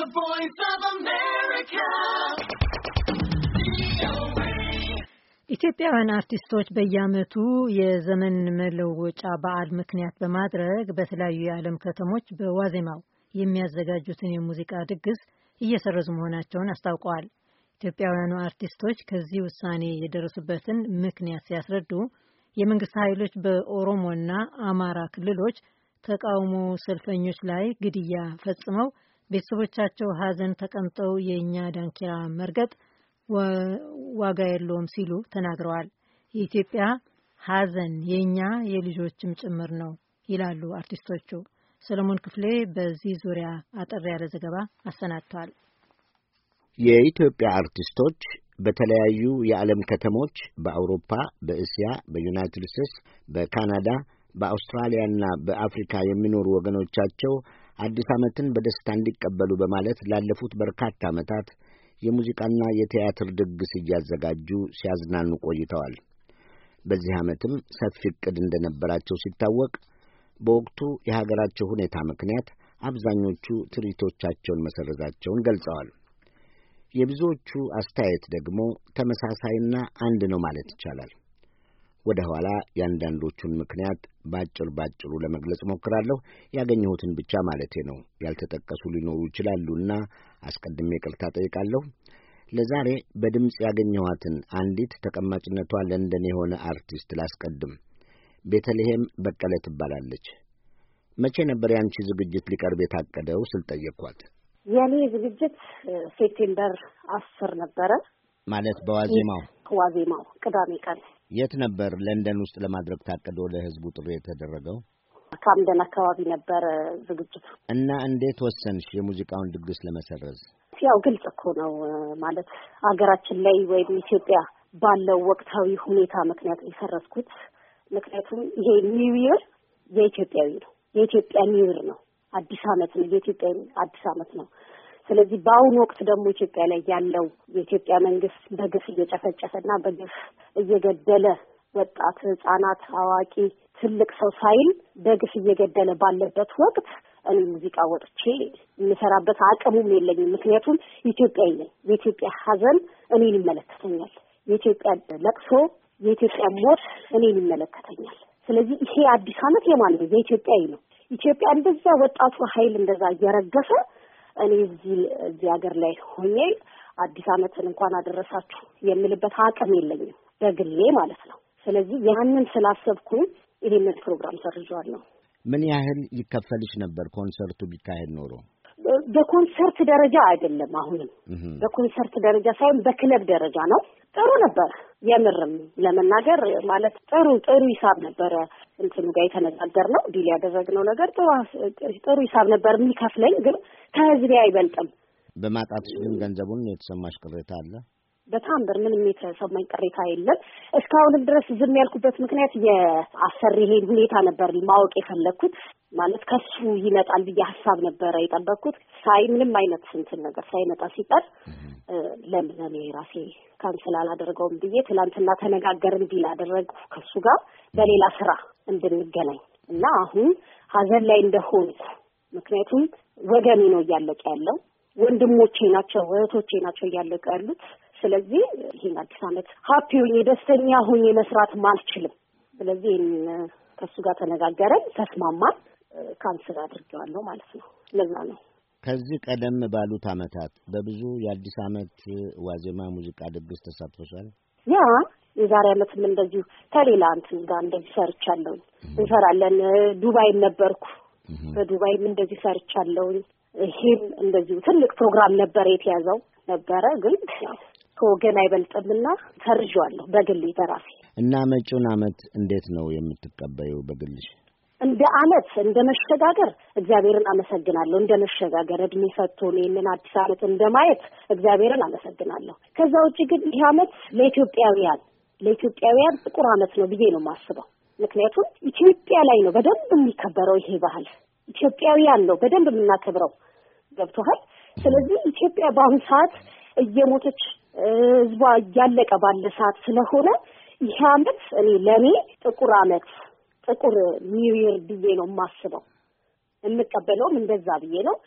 The Voice of America. ኢትዮጵያውያን አርቲስቶች በየዓመቱ የዘመን መለወጫ በዓል ምክንያት በማድረግ በተለያዩ የዓለም ከተሞች በዋዜማው የሚያዘጋጁትን የሙዚቃ ድግስ እየሰረዙ መሆናቸውን አስታውቀዋል። ኢትዮጵያውያኑ አርቲስቶች ከዚህ ውሳኔ የደረሱበትን ምክንያት ሲያስረዱ የመንግስት ኃይሎች በኦሮሞና አማራ ክልሎች ተቃውሞ ሰልፈኞች ላይ ግድያ ፈጽመው ቤተሰቦቻቸው ሀዘን ተቀምጠው የእኛ ዳንኪራ መርገጥ ዋጋ የለውም ሲሉ ተናግረዋል። የኢትዮጵያ ሀዘን የኛ የልጆችም ጭምር ነው ይላሉ አርቲስቶቹ። ሰለሞን ክፍሌ በዚህ ዙሪያ አጠር ያለ ዘገባ አሰናድቷል። የኢትዮጵያ አርቲስቶች በተለያዩ የዓለም ከተሞች በአውሮፓ፣ በእስያ፣ በዩናይትድ ስቴትስ፣ በካናዳ፣ በአውስትራሊያና በአፍሪካ የሚኖሩ ወገኖቻቸው አዲስ ዓመትን በደስታ እንዲቀበሉ በማለት ላለፉት በርካታ ዓመታት የሙዚቃና የቲያትር ድግስ እያዘጋጁ ሲያዝናኑ ቆይተዋል። በዚህ ዓመትም ሰፊ ዕቅድ እንደነበራቸው ሲታወቅ በወቅቱ የሀገራቸው ሁኔታ ምክንያት አብዛኞቹ ትርኢቶቻቸውን መሰረዛቸውን ገልጸዋል። የብዙዎቹ አስተያየት ደግሞ ተመሳሳይና አንድ ነው ማለት ይቻላል። ወደ ኋላ ያንዳንዶቹን ምክንያት ባጭሩ ለመግለጽ ሞክራለሁ። ያገኘሁትን ብቻ ማለቴ ነው። ያልተጠቀሱ ሊኖሩ ይችላሉና አስቀድሜ ይቅርታ ጠይቃለሁ። ለዛሬ በድምጽ ያገኘኋትን አንዲት ተቀማጭነቷ ለንደን የሆነ አርቲስት ላስቀድም። ቤተልሔም በቀለ ትባላለች። መቼ ነበር ያንቺ ዝግጅት ሊቀርብ የታቀደው ስል ጠየቅኳት። የኔ ዝግጅት ሴፕቴምበር 10 ነበረ። ማለት በዋዜማው ቅዳሜ ቀን። የት ነበር ለንደን ውስጥ ለማድረግ ታቀደ ለህዝቡ ጥሪ የተደረገው? ካምደን አካባቢ ነበር ዝግጅቱ። እና እንዴት ወሰንሽ የሙዚቃውን ድግስ ለመሰረዝ? ያው ግልጽ እኮ ነው ማለት ሀገራችን ላይ ወይም ኢትዮጵያ ባለው ወቅታዊ ሁኔታ ምክንያት የሰረዝኩት። ምክንያቱም ይሄ ኒው ይር የኢትዮጵያዊ ነው። የኢትዮጵያ ኒው ይር ነው። አዲስ ዓመት ነው። የኢትዮጵያ አዲስ ዓመት ነው። ስለዚህ በአሁኑ ወቅት ደግሞ ኢትዮጵያ ላይ ያለው የኢትዮጵያ መንግስት በግፍ እየጨፈጨፈና በግፍ እየገደለ ወጣት፣ ህጻናት፣ አዋቂ፣ ትልቅ ሰው ሳይል በግፍ እየገደለ ባለበት ወቅት እኔ ሙዚቃ ወጥቼ የምሰራበት አቅሙም የለኝም። ምክንያቱም ኢትዮጵያዊ ነኝ። የኢትዮጵያ ሀዘን እኔን ይመለከተኛል። የኢትዮጵያ ለቅሶ፣ የኢትዮጵያ ሞት እኔን ይመለከተኛል። ስለዚህ ይሄ አዲስ ዓመት የማን ነው? የኢትዮጵያዊ ነው። ኢትዮጵያ እንደዛ ወጣቱ ኃይል እንደዛ እየረገፈ እኔ እዚህ ሀገር ላይ ሆኜ አዲስ ዓመትን እንኳን አደረሳችሁ የምልበት አቅም የለኝም በግሌ ማለት ነው። ስለዚህ ያንን ስላሰብኩኝ ይሄንን ፕሮግራም ሰርዣለሁ። ምን ያህል ይከፈልሽ ነበር ኮንሰርቱ ቢካሄድ ኖሮ? በኮንሰርት ደረጃ አይደለም። አሁንም በኮንሰርት ደረጃ ሳይሆን በክለብ ደረጃ ነው። ጥሩ ነበር። የምርም ለመናገር ማለት ጥሩ ሂሳብ ነበረ። እንትኑ ጋር የተነጋገርነው ዲል ያደረግነው ነገር ጥሩ ሂሳብ ነበር የሚከፍለኝ፣ ግን ከህዝቤ አይበልጥም። በማጣትሽ ግን ገንዘቡን የተሰማሽ ቅሬታ አለ? በጣም ምንም የተሰማኝ ቅሬታ የለም። እስካሁንም ድረስ ዝም ያልኩበት ምክንያት የአሰሪሄን ሁኔታ ነበር ማወቅ የፈለግኩት። ማለት ከሱ ይመጣል ብዬ ሀሳብ ነበረ የጠበቅኩት። ምንም አይነት እንትን ነገር ሳይመጣ ሲቀር ለምን እኔ ራሴ ካንስል አላደረገውም ብዬ ትላንትና ተነጋገርን፣ ዲል አደረግኩ ከሱ ጋር በሌላ ስራ እንድንገናኝ እና አሁን ሀዘን ላይ እንደሆንኩ። ምክንያቱም ወገኔ ነው እያለቀ ያለው፣ ወንድሞቼ ናቸው፣ እህቶቼ ናቸው እያለቀ ያሉት። ስለዚህ ይሄን አዲስ ዓመት ሀፒ ሆኜ ደስተኛ ሆኜ መስራት አልችልም። ስለዚህ ከሱ ጋር ተነጋገረን፣ ተስማማን፣ ካንስል አድርጌዋለሁ ማለት ነው። ለዛ ነው። ከዚህ ቀደም ባሉት ዓመታት በብዙ የአዲስ ዓመት ዋዜማ ሙዚቃ ድግስ ተሳትፈሻል? ያ የዛሬ ዓመትም እንደዚሁ ከሌላ እንትን ጋር እንደዚህ ሰርቻለሁ። እንሰራለን። ዱባይም ነበርኩ። በዱባይም እንደዚህ ሰርቻለሁ። ይሄም እንደዚሁ ትልቅ ፕሮግራም ነበር የተያዘው ነበረ፣ ግን ከወገን አይበልጥምና ሰርዣለሁ በግሌ በራሴ። እና መጪውን ዓመት እንዴት ነው የምትቀበዩ በግልሽ? እንደ ዓመት እንደ መሸጋገር እግዚአብሔርን አመሰግናለሁ። እንደ መሸጋገር እድሜ ሰጥቶን ይህንን አዲስ ዓመት እንደማየት እግዚአብሔርን አመሰግናለሁ። ከዛ ውጪ ግን ይህ ዓመት ለኢትዮጵያውያን ጥቁር ዓመት ነው ብዬ ነው የማስበው። ምክንያቱም ኢትዮጵያ ላይ ነው በደንብ የሚከበረው ይሄ ባህል። ኢትዮጵያውያን ነው በደንብ የምናከብረው። ገብቶሃል? ስለዚህ ኢትዮጵያ በአሁኑ ሰዓት እየሞተች ህዝቧ እያለቀ ባለ ሰዓት ስለሆነ ይህ ዓመት ለእኔ ጥቁር ዓመት ጥቁር ኒው ይር ብዬ ነው የማስበው። የምቀበለውም እንደዛ ብዬ ነው።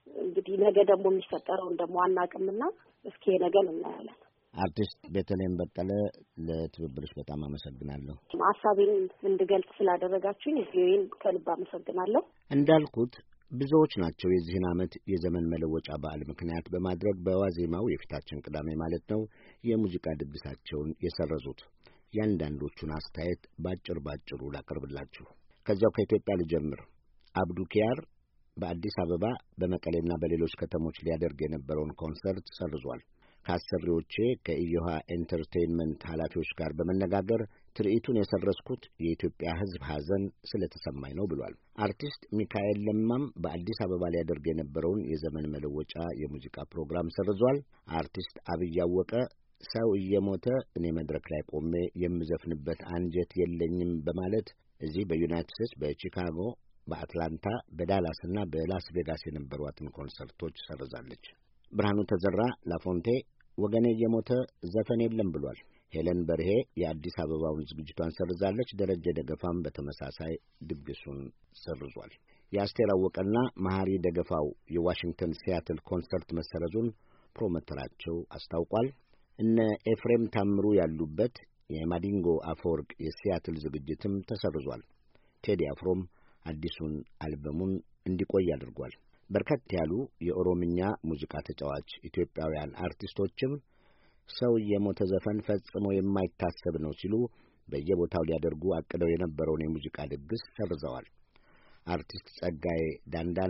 እንግዲህ ነገ ደግሞ የሚፈጠረውን ደግሞ አናውቅምና እስኪ ነገ እናያለን። አርቲስት ቤተልሔም በቀለ ለትብብርሽ በጣም አመሰግናለሁ። ሀሳቤን እንድገልጽ ስላደረጋችሁኝ እዚህን ከልብ አመሰግናለሁ። እንዳልኩት ብዙዎች ናቸው የዚህን ዓመት የዘመን መለወጫ በዓል ምክንያት በማድረግ በዋዜማው የፊታችን ቅዳሜ ማለት ነው የሙዚቃ ድግሳቸውን የሰረዙት። ያንዳንዶቹን አስተያየት ባጭሩ ላቀርብላችሁ። ከዚያው ከኢትዮጵያ ልጀምር። አብዱ ኪያር በአዲስ አበባ በመቀሌና በሌሎች ከተሞች ሊያደርግ የነበረውን ኮንሰርት ሰርዟል። ከአሰሪዎቼ ከኢዮሃ ኤንተርቴይንመንት ኃላፊዎች ጋር በመነጋገር ትርኢቱን የሰረዝኩት የኢትዮጵያ ሕዝብ ሐዘን ስለተሰማኝ ነው ብሏል። አርቲስት ሚካኤል ለማም በአዲስ አበባ ሊያደርግ የነበረውን የዘመን መለወጫ የሙዚቃ ፕሮግራም ሰርዟል። አርቲስት አብይ አወቀ ሰው እየሞተ እኔ መድረክ ላይ ቆሜ የምዘፍንበት አንጀት የለኝም በማለት እዚህ በዩናይትድ ስቴትስ በቺካጎ፣ በአትላንታ፣ በዳላስና በላስ ቬጋስ የነበሯትን ኮንሰርቶች ሰርዛለች። ብርሃኑ ተዘራ ላፎንቴ ወገኔ እየሞተ ዘፈን የለም ብሏል። ሄለን በርሄ የአዲስ አበባውን ዝግጅቷን ሰርዛለች። ደረጀ ደገፋም በተመሳሳይ ድግሱን ሰርዟል። የአስቴር አወቀና መሐሪ ደገፋው የዋሽንግተን ሲያትል ኮንሰርት መሰረዙን ፕሮሞተራቸው አስታውቋል። እነ ኤፍሬም ታምሩ ያሉበት የማዲንጎ አፈወርቅ የሲያትል ዝግጅትም ተሰርዟል። ቴዲ አፍሮም አዲሱን አልበሙን እንዲቆይ አድርጓል። በርከት ያሉ የኦሮምኛ ሙዚቃ ተጫዋች ኢትዮጵያውያን አርቲስቶችም ሰው የሞተ ዘፈን ፈጽሞ የማይታሰብ ነው ሲሉ በየቦታው ሊያደርጉ አቅደው የነበረውን የሙዚቃ ድግስ ሰርዘዋል። አርቲስት ጸጋዬ ዳንዳና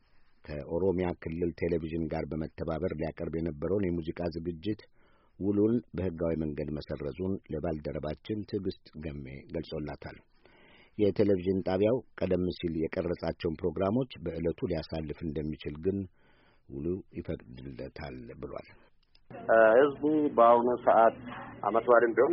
ከኦሮሚያ ክልል ቴሌቪዥን ጋር በመተባበር ሊያቀርብ የነበረውን የሙዚቃ ዝግጅት ውሉን በሕጋዊ መንገድ መሰረዙን ለባልደረባችን ትዕግስት ገሜ ገልጾላታል። የቴሌቪዥን ጣቢያው ቀደም ሲል የቀረጻቸውን ፕሮግራሞች በዕለቱ ሊያሳልፍ እንደሚችል ግን ውሉ ይፈቅድለታል ብሏል። ህዝቡ በአሁኑ ሰዓት አመት በዓልም ቢሆን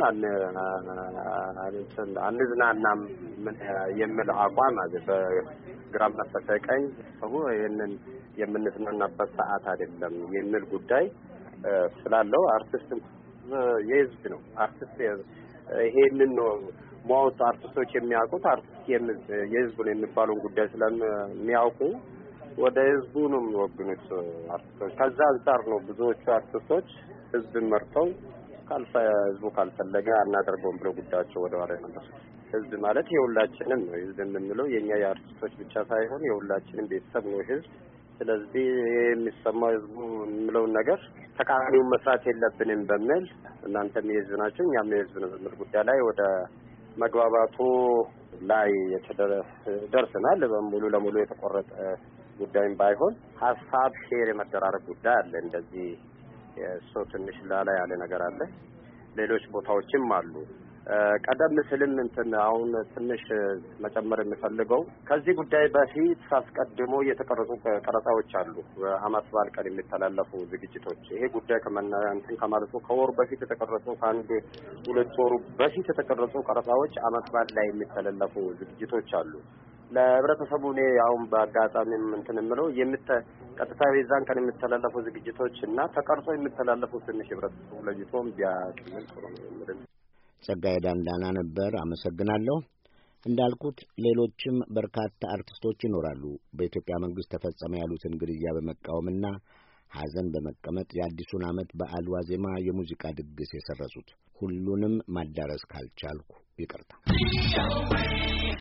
አንዝናናም የሚል አቋም አለ። በግራም በቀኝ ይህንን የምንዝናናበት ሰዓት አይደለም የሚል ጉዳይ ስላለው አርቲስትም የህዝብ ነው። አርቲስት ይሄንን ነው ሞት አርቲስቶች የሚያውቁት አርቲስት የህዝቡን የሚባለውን ጉዳይ ስለሚያውቁ ወደ ህዝቡ ነው የሚወግኑት አርቲስቶች። ከዛ አንጻር ነው ብዙዎቹ አርቲስቶች ህዝብን መርጠው ህዝቡ ካልፈለገ አናደርገውም ብለው ጉዳያቸው ወደ ኋላ ይመለሱት። ህዝብ ማለት የሁላችንም ነው። ህዝብ የምንለው የኛ የአርቲስቶች ብቻ ሳይሆን የሁላችንም ቤተሰብ ነው ህዝብ። ስለዚህ የሚሰማው ህዝቡ የሚለውን ነገር ተቃራኒውን መስራት የለብንም በሚል እናንተም የህዝብ ናቸው እኛም የህዝብ ነው በሚል ጉዳይ ላይ ወደ መግባባቱ ላይ ደርሰናል። በሙሉ ለሙሉ የተቆረጠ ጉዳይም ባይሆን ሀሳብ ሼር የመደራረግ ጉዳይ አለ። እንደዚህ ሰው ትንሽ ላላ ያለ ነገር አለ። ሌሎች ቦታዎችም አሉ። ቀደም ሲልም አሁን ትንሽ መጨመር የሚፈልገው ከዚህ ጉዳይ በፊት ሳስቀድሞ የተቀረጹ ቀረጻዎች አሉ። አመት በዓል ቀን የሚተላለፉ ዝግጅቶች ይሄ ጉዳይ ከማለቱ ከወር በፊት የተቀረጹ ከአንድ ሁለት ወሩ በፊት የተቀረጹ ቀረጻዎች አመት በዓል ላይ የሚተላለፉ ዝግጅቶች አሉ። ለህብረተሰቡ እኔ አሁን በአጋጣሚም የምለው ቀጥታ የዛን ቀን የሚተላለፉ ዝግጅቶች እና ተቀርጾ የሚተላለፉ ትንሽ ህብረተሰቡ ለይቶም ቢያቅምን ጥሩ ነው። ጸጋዬ ዳንዳና ነበር። አመሰግናለሁ። እንዳልኩት ሌሎችም በርካታ አርቲስቶች ይኖራሉ በኢትዮጵያ መንግስት ተፈጸመ ያሉትን ግድያ በመቃወምና ሐዘን በመቀመጥ የአዲሱን ዓመት በዓል ዋዜማ የሙዚቃ ድግስ የሰረዙት። ሁሉንም ማዳረስ ካልቻልኩ ይቅርታ።